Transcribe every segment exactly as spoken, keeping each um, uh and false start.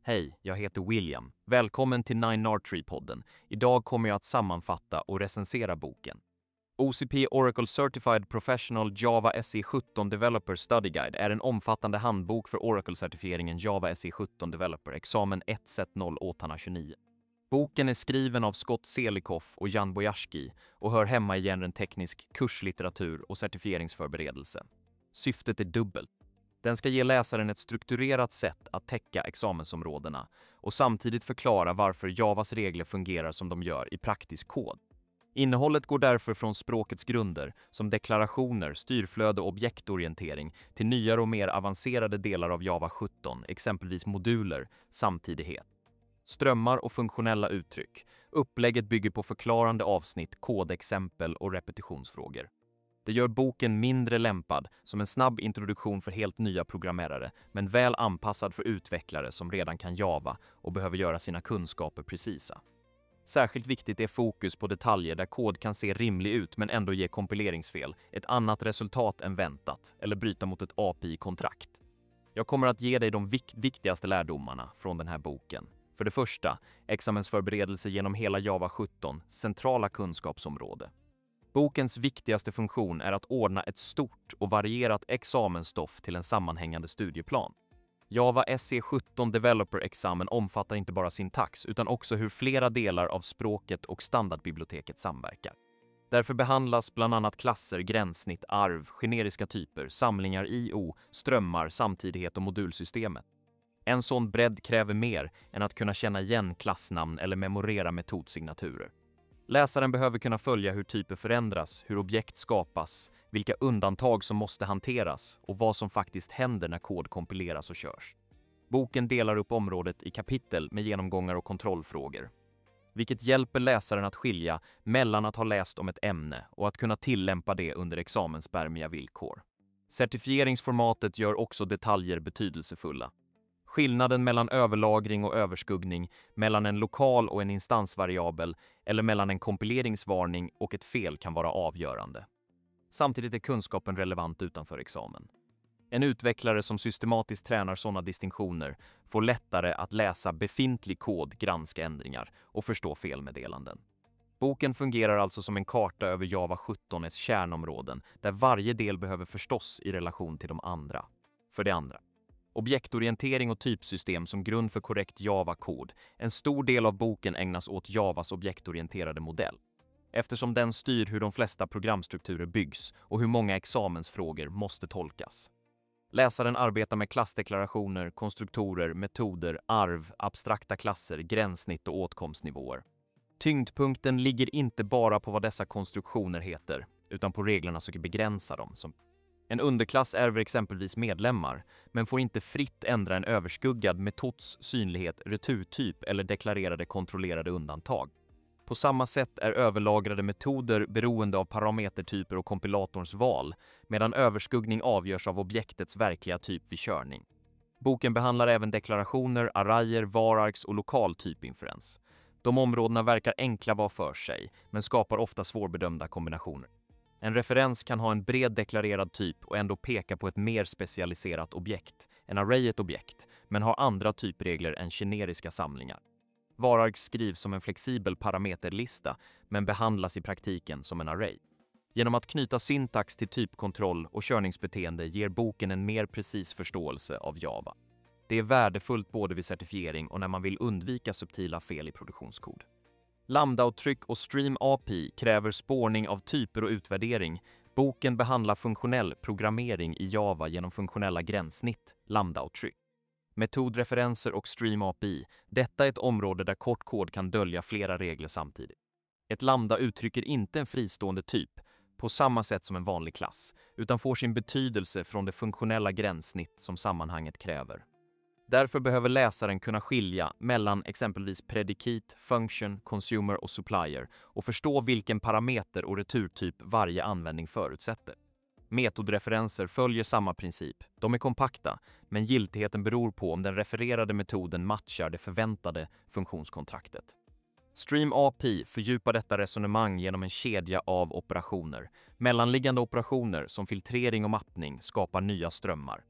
Hej, jag heter William. Välkommen till Nine Archery-podden. Idag kommer jag att sammanfatta och recensera boken. O C P Oracle Certified Professional Java S E sjutton Developer Study Guide är en omfattande handbok för Oracle-certifieringen Java S E sjutton Developer, examen ett set noll åtta tjugonio. Boken är skriven av Scott Selikoff och Jan Bojarski och hör hemma i genren teknisk kurslitteratur och certifieringsförberedelse. Syftet är dubbelt. Den ska ge läsaren ett strukturerat sätt att täcka examensområdena och samtidigt förklara varför Javas regler fungerar som de gör i praktisk kod. Innehållet går därför från språkets grunder, som deklarationer, styrflöde och objektorientering, till nyare och mer avancerade delar av Java sjutton, exempelvis moduler, samtidighet, strömmar och funktionella uttryck. Upplägget bygger på förklarande avsnitt, kodexempel och repetitionsfrågor. Det gör boken mindre lämpad som en snabb introduktion för helt nya programmerare, men väl anpassad för utvecklare som redan kan Java och behöver göra sina kunskaper precisa. Särskilt viktigt är fokus på detaljer där kod kan se rimlig ut men ändå ge kompileringsfel, ett annat resultat än väntat eller bryta mot ett A P I-kontrakt. Jag kommer att ge dig de vik- viktigaste lärdomarna från den här boken. För det första, examensförberedelse genom hela Java sjutton, centrala kunskapsområde. Bokens viktigaste funktion är att ordna ett stort och varierat examensstoff till en sammanhängande studieplan. Java S E sjutton Developer-examen omfattar inte bara syntax utan också hur flera delar av språket och standardbiblioteket samverkar. Därför behandlas bland annat klasser, gränssnitt, arv, generiska typer, samlingar I O, strömmar, samtidighet och modulsystemet. En sån bredd kräver mer än att kunna känna igen klassnamn eller memorera metodsignaturer. Läsaren behöver kunna följa hur typer förändras, hur objekt skapas, vilka undantag som måste hanteras och vad som faktiskt händer när kod kompileras och körs. Boken delar upp området i kapitel med genomgångar och kontrollfrågor, vilket hjälper läsaren att skilja mellan att ha läst om ett ämne och att kunna tillämpa det under examensbärmiga villkor. Certifieringsformatet gör också detaljer betydelsefulla. Skillnaden mellan överlagring och överskuggning, mellan en lokal och en instansvariabel eller mellan en kompileringsvarning och ett fel kan vara avgörande. Samtidigt är kunskapen relevant utanför examen. En utvecklare som systematiskt tränar sådana distinktioner får lättare att läsa befintlig kod, granska ändringar och förstå felmeddelanden. Boken fungerar alltså som en karta över Java sjuttons kärnområden där varje del behöver förstås i relation till de andra. För det andra, objektorientering och typsystem som grund för korrekt Java-kod. En stor del av boken ägnas åt Javas objektorienterade modell, eftersom den styr hur de flesta programstrukturer byggs och hur många examensfrågor måste tolkas. Läsaren arbetar med klassdeklarationer, konstruktorer, metoder, arv, abstrakta klasser, gränssnitt och åtkomstnivåer. Tyngdpunkten ligger inte bara på vad dessa konstruktioner heter, utan på reglerna som begränsar dem. Som En underklass ärver exempelvis medlemmar, men får inte fritt ändra en överskuggad metods synlighet, returtyp eller deklarerade kontrollerade undantag. På samma sätt är överlagrade metoder beroende av parametertyper och kompilatorns val, medan överskuggning avgörs av objektets verkliga typ vid körning. Boken behandlar även deklarationer, arrayer, varargs och lokal typinferens. De områdena verkar enkla var för sig, men skapar ofta svårbedömda kombinationer. En referens kan ha en bred deklarerad typ och ändå peka på ett mer specialiserat objekt, en array ett objekt, men har andra typregler än generiska samlingar. Vararg skrivs som en flexibel parameterlista, men behandlas i praktiken som en array. Genom att knyta syntax till typkontroll och körningsbeteende ger boken en mer precis förståelse av Java. Det är värdefullt både vid certifiering och när man vill undvika subtila fel i produktionskod. Lambda-uttryck och Stream A P I kräver spårning av typer och utvärdering. Boken behandlar funktionell programmering i Java genom funktionella gränssnitt, lambda-uttryck, metodreferenser och Stream A P I. Detta är ett område där kort kod kan dölja flera regler samtidigt. Ett lambda uttrycker inte en fristående typ på samma sätt som en vanlig klass, utan får sin betydelse från det funktionella gränssnitt som sammanhanget kräver. Därför behöver läsaren kunna skilja mellan exempelvis predicate, function, consumer och supplier och förstå vilken parameter och returtyp varje användning förutsätter. Metodreferenser följer samma princip. De är kompakta, men giltigheten beror på om den refererade metoden matchar det förväntade funktionskontraktet. Stream A P I fördjupar detta resonemang genom en kedja av operationer. Mellanliggande operationer som filtrering och mappning skapar nya strömmar.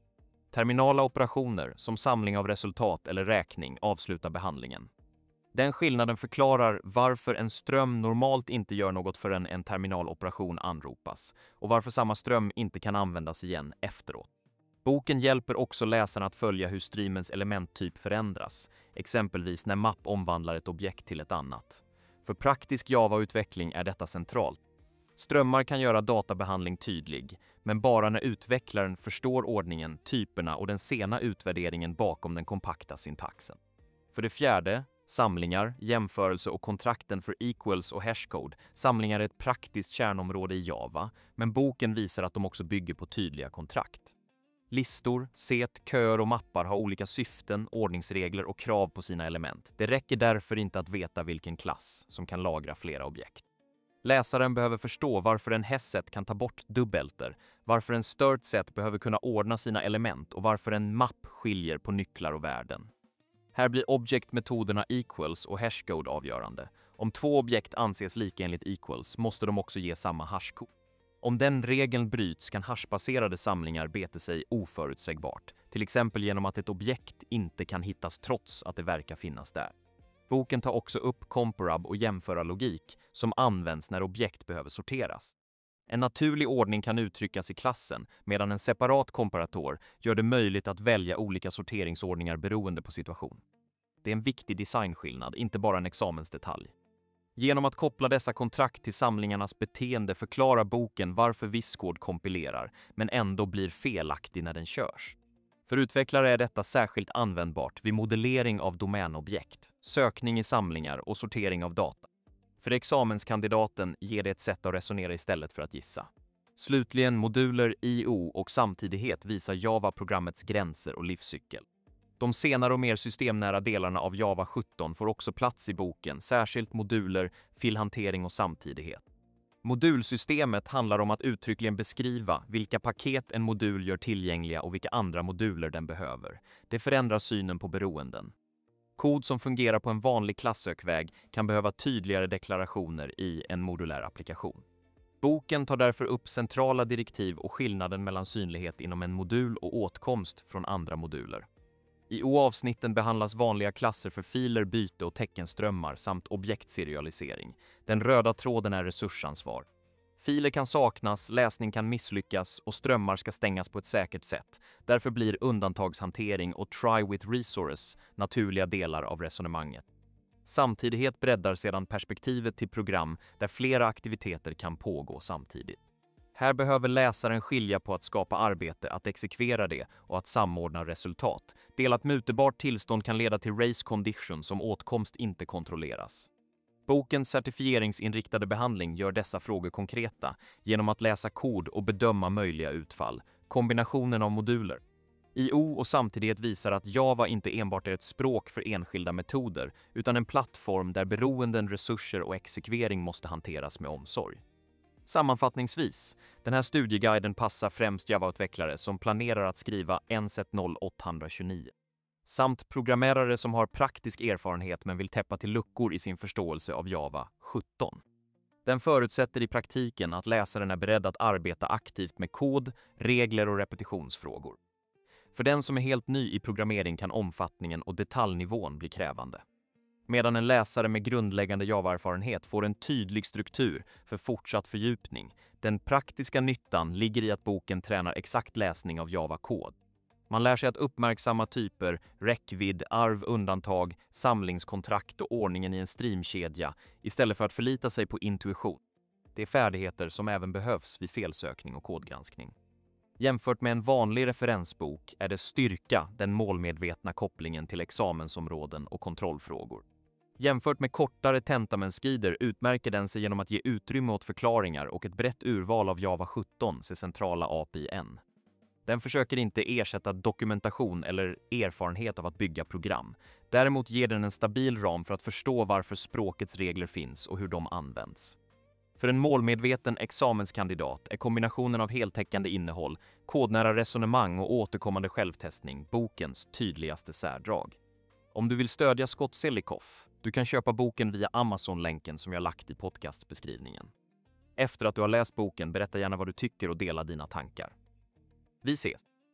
Terminala operationer, som samling av resultat eller räkning, avslutar behandlingen. Den skillnaden förklarar varför en ström normalt inte gör något förrän en terminaloperation anropas och varför samma ström inte kan användas igen efteråt. Boken hjälper också läsaren att följa hur streamens elementtyp förändras, exempelvis när mapp omvandlar ett objekt till ett annat. För praktisk Java-utveckling är detta centralt. Strömmar kan göra databehandling tydlig, men bara när utvecklaren förstår ordningen, typerna och den sena utvärderingen bakom den kompakta syntaxen. För det fjärde, samlingar, jämförelse och kontrakten för equals och hashcode. Samlingar är ett praktiskt kärnområde i Java, men boken visar att de också bygger på tydliga kontrakt. Listor, set, köer och mappar har olika syften, ordningsregler och krav på sina element. Det räcker därför inte att veta vilken klass som kan lagra flera objekt. Läsaren behöver förstå varför en hasset kan ta bort dubbelter, varför en stört set behöver kunna ordna sina element och varför en mapp skiljer på nycklar och värden. Här blir object-metoderna equals och hashcode avgörande. Om två objekt anses lika enligt equals måste de också ge samma hashcode. Om den regeln bryts kan hashbaserade samlingar bete sig oförutsägbart, till exempel genom att ett objekt inte kan hittas trots att det verkar finnas där. Boken tar också upp comparab och jämförarlogik som används när objekt behöver sorteras. En naturlig ordning kan uttryckas i klassen, medan en separat komparator gör det möjligt att välja olika sorteringsordningar beroende på situation. Det är en viktig designskillnad, inte bara en examensdetalj. Genom att koppla dessa kontrakt till samlingarnas beteende förklarar boken varför viss kod kompilerar, men ändå blir felaktig när den körs. För utvecklare är detta särskilt användbart vid modellering av domänobjekt, sökning i samlingar och sortering av data. För examenskandidaten ger det ett sätt att resonera istället för att gissa. Slutligen, moduler, I O och samtidighet visar Java-programmets gränser och livscykel. De senare och mer systemnära delarna av Java sjutton får också plats i boken, särskilt moduler, filhantering och samtidighet. Modulsystemet handlar om att uttryckligen beskriva vilka paket en modul gör tillgängliga och vilka andra moduler den behöver. Det förändrar synen på beroenden. Kod som fungerar på en vanlig klassökväg kan behöva tydligare deklarationer i en modulär applikation. Boken tar därför upp centrala direktiv och skillnaden mellan synlighet inom en modul och åtkomst från andra moduler. I O-avsnitten behandlas vanliga klasser för filer, byte och teckenströmmar samt objektserialisering. Den röda tråden är resursansvar. Filer kan saknas, läsning kan misslyckas och strömmar ska stängas på ett säkert sätt. Därför blir undantagshantering och try with resource naturliga delar av resonemanget. Samtidighet breddar sedan perspektivet till program där flera aktiviteter kan pågå samtidigt. Här behöver läsaren skilja på att skapa arbete, att exekvera det och att samordna resultat. Delat mutebart tillstånd kan leda till race condition som åtkomst inte kontrolleras. Bokens certifieringsinriktade behandling gör dessa frågor konkreta genom att läsa kod och bedöma möjliga utfall, kombinationen av moduler. I O och samtidighet visar att Java inte enbart är ett språk för enskilda metoder utan en plattform där beroenden, resurser och exekvering måste hanteras med omsorg. Sammanfattningsvis, den här studieguiden passar främst Java-utvecklare som planerar att skriva N S E T noll åtta två nio. Samt programmerare som har praktisk erfarenhet men vill täppa till luckor i sin förståelse av Java sjutton. Den förutsätter i praktiken att läsaren är beredd att arbeta aktivt med kod, regler och repetitionsfrågor. För den som är helt ny i programmering kan omfattningen och detaljnivån bli krävande. Medan en läsare med grundläggande Java-erfarenhet får en tydlig struktur för fortsatt fördjupning. Den praktiska nyttan ligger i att boken tränar exakt läsning av Java-kod. Man lär sig att uppmärksamma typer, räckvidd, arv, undantag, samlingskontrakt och ordningen i en streamkedja istället för att förlita sig på intuition. Det är färdigheter som även behövs vid felsökning och kodgranskning. Jämfört med en vanlig referensbok är det styrka den målmedvetna kopplingen till examensområden och kontrollfrågor. Jämfört med kortare tentamensguider utmärker den sig genom att ge utrymme åt förklaringar och ett brett urval av Java sjutton ser centrala A P I-n. Den försöker inte ersätta dokumentation eller erfarenhet av att bygga program. Däremot ger den en stabil ram för att förstå varför språkets regler finns och hur de används. För en målmedveten examenskandidat är kombinationen av heltäckande innehåll, kodnära resonemang och återkommande självtestning bokens tydligaste särdrag. Om du vill stödja Scott Selikoff, du kan köpa boken via Amazon-länken som jag lagt i podcastbeskrivningen. Efter att du har läst boken, berätta gärna vad du tycker och dela dina tankar. Vi ses!